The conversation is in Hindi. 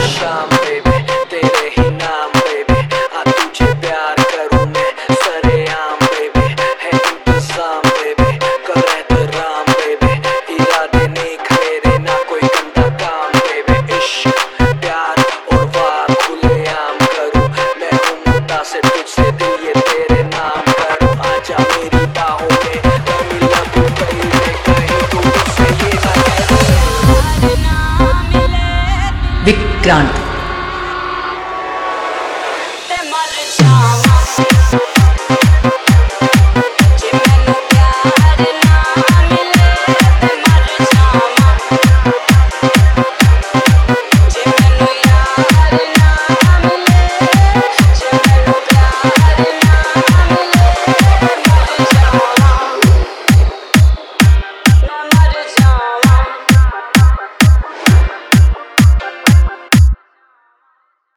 शाम बेबी तेरे ही नाम बेबी आ तुझे प्यार करूं मैं सरेआम बेबी है इंतजाम बेबी कर एहतराम बेबी इरादे नेक मेरे ना कोई गंदा काम बेबी इश्क प्यार और वार खुलेआम करूं मैं हूं मुतासिर तुझसे दिल ये तेरे नाम करूं आजा मेरी बाहों में मैं मिला तू कहीं तू मुझसे ये ना विक्रांत। मर जा।